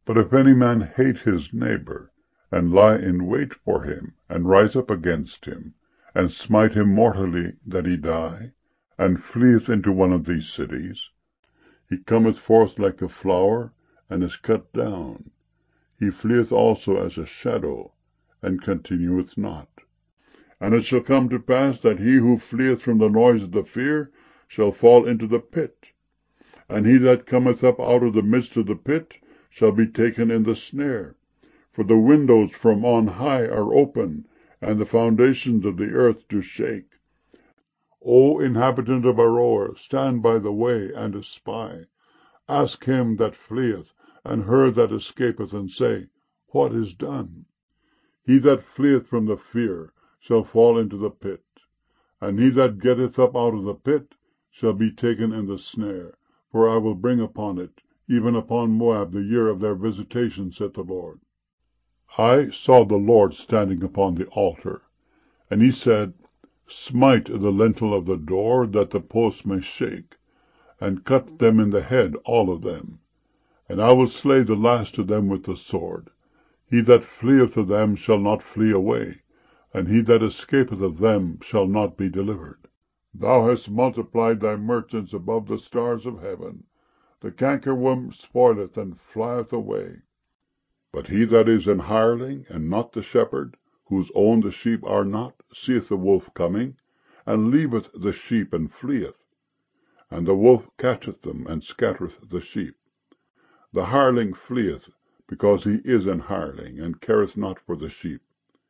But if any man hate his neighbor, and lie in wait for him, and rise up against him, and smite him mortally that he die, and fleeth into one of these cities, he cometh forth like a flower, and is cut down. He fleeth also as a shadow, and continueth not. And it shall come to pass that he who fleeth from the noise of the fear shall fall into the pit. And he that cometh up out of the midst of the pit shall be taken in the snare. For the windows from on high are open, and the foundations of the earth do shake. O inhabitant of Aroer, stand by the way, and espy. Ask him that fleeth, and her that escapeth, and say, What is done? He that fleeth from the fear shall fall into the pit. And he that getteth up out of the pit shall be taken in the snare. For I will bring upon it, even upon Moab, the year of their visitation, saith the Lord. I saw the Lord standing upon the altar, and he said, Smite the lintel of the door, that the posts may shake, and cut them in the head, all of them. And I will slay the last of them with the sword. He that fleeth of them shall not flee away, and he that escapeth of them shall not be delivered. Thou hast multiplied thy merchants above the stars of heaven. The cankerworm spoileth and flieth away. But he that is an hireling, and not the shepherd, whose own the sheep are not, seeth the wolf coming, and leaveth the sheep, and fleeth. And the wolf catcheth them, and scattereth the sheep. The hireling fleeth, because he is an hireling, and careth not for the sheep.